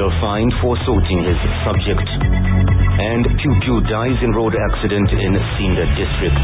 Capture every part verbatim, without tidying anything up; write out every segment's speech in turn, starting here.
fined for assaulting his subject. And Pew Pew dies in road accident in Sinda district.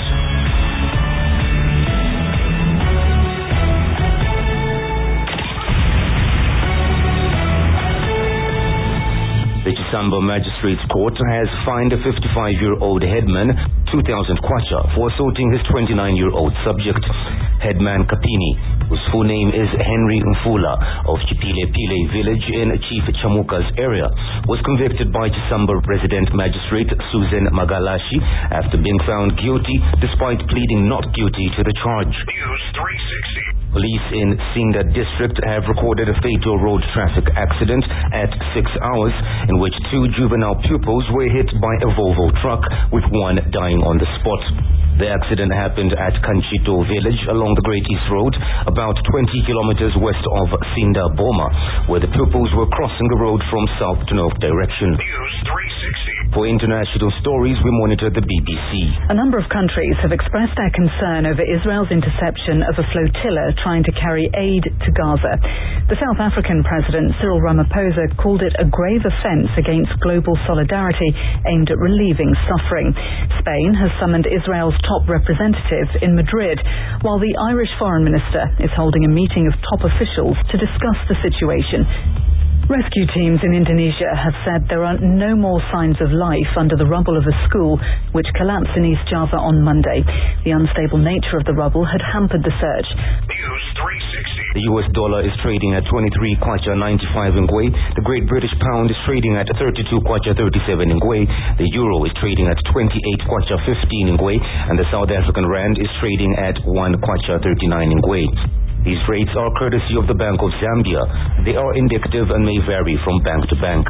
The Chisambo Magistrates Court has fined a fifty-five-year-old headman two thousand kwacha for assaulting his twenty-nine-year-old subject. Headman Kapini, whose full name is Henry Mfula of Chipile Pile village in Chief Chamuka's area, was convicted by Chisambo Resident Magistrate Susan Magalashi after being found guilty despite pleading not guilty to the charge. News three sixty. Police in Sinda district have recorded a fatal road traffic accident at six hours in which two juvenile pupils were hit by a Volvo truck, with one dying on the spot. The accident happened at Kanchito village along the Great East Road, about twenty kilometers west of Sinda Boma, where the pupils were crossing the road from south to north direction. News three sixty. For international stories, we monitor the B B C. A number of countries have expressed their concern over Israel's interception of a flotilla trying to carry aid to Gaza. The South African President Cyril Ramaphosa called it a grave offense against global solidarity aimed at relieving suffering. Spain has summoned Israel's top representative in Madrid, while the Irish Foreign Minister is holding a meeting of top officials to discuss the situation. Rescue teams in Indonesia have said there are no more signs of life under the rubble of a school which collapsed in East Java on Monday. The unstable nature of the rubble had hampered the search. News three sixty. The U S dollar is trading at twenty-three kwacha ninety-five ngwe. The Great British Pound is trading at thirty-two kwacha thirty-seven ngwe. The Euro is trading at twenty-eight kwacha fifteen ngwe. And the South African Rand is trading at one kwacha thirty-nine ngwe. These rates are courtesy of the Bank of Zambia. They are indicative and may vary from bank to bank.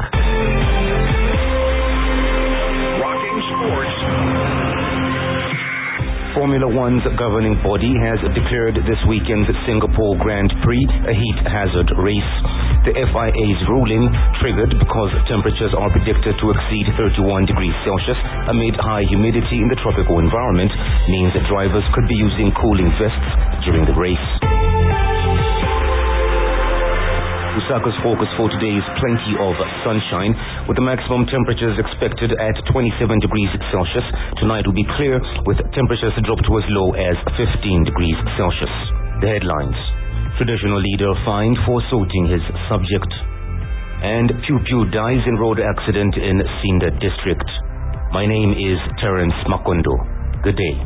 Rocking sports. Formula One's governing body has declared this weekend's Singapore Grand Prix a heat hazard race. The F I A's ruling, triggered because temperatures are predicted to exceed thirty-one degrees Celsius amid high humidity in the tropical environment, means that drivers could be using cooling vests during the race. Lusaka's focus for today is plenty of sunshine, with the maximum temperatures expected at twenty-seven degrees Celsius. Tonight will be clear, with temperatures to drop to as low as fifteen degrees Celsius. The headlines: traditional leader fined for assaulting his subject. And Pew Pew dies in road accident in Sinda district. My name is Terence Makondo. Good day.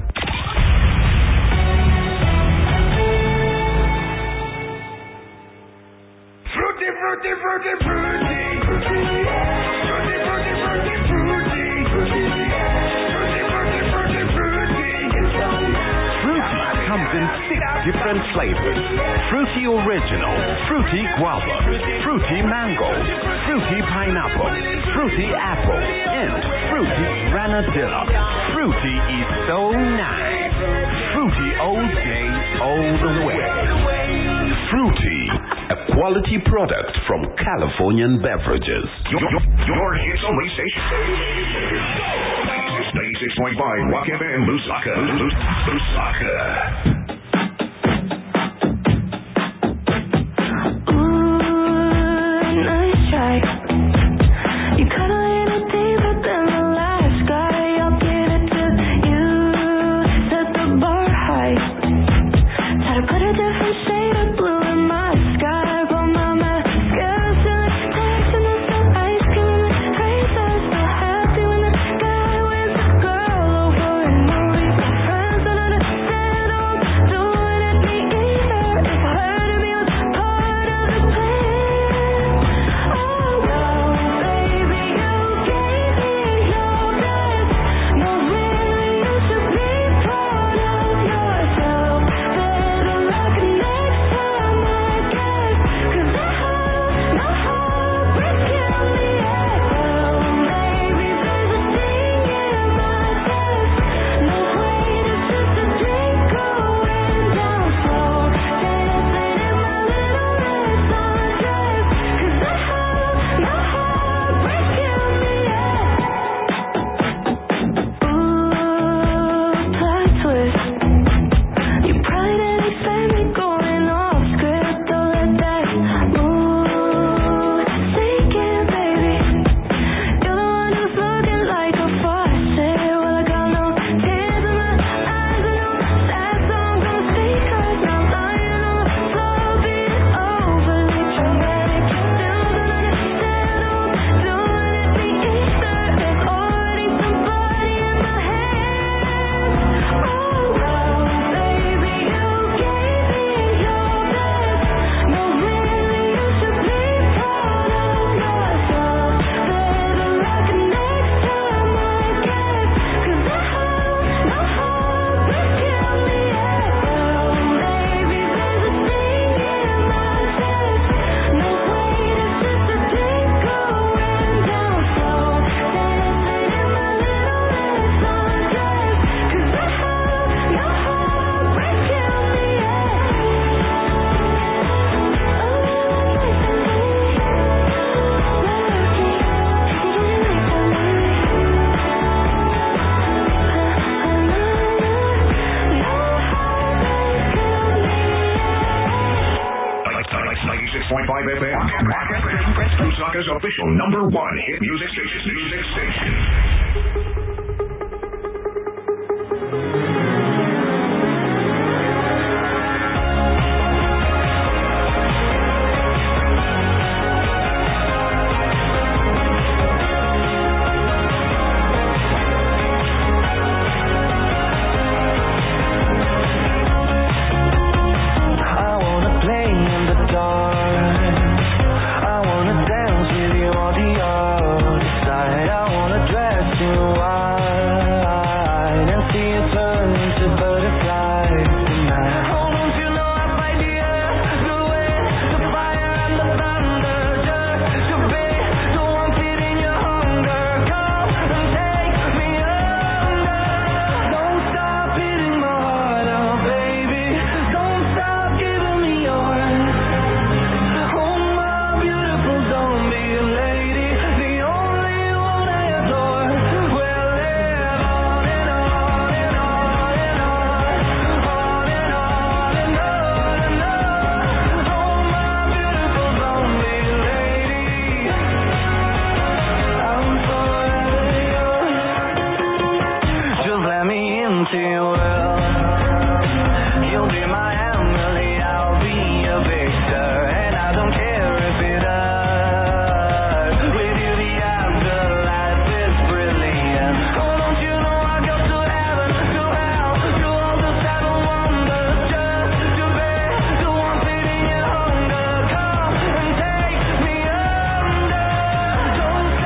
Fruity, fruity, fruity, fruity, fruity, fruity, fruity, fruity, fruity, fruity, fruity, fruity. Fruity comes in six different flavors: fruity original, fruity guava, fruity mango, fruity pineapple, fruity apple, and fruity granadilla. Fruity is so nice. Fruity all day, all the way. Fruity, a quality product from Californian Beverages. Your, your, your hits only station. ninety-six point five Rock F M, Lusaka. Lusaka. Lusaka's official number one hit music station. Music station.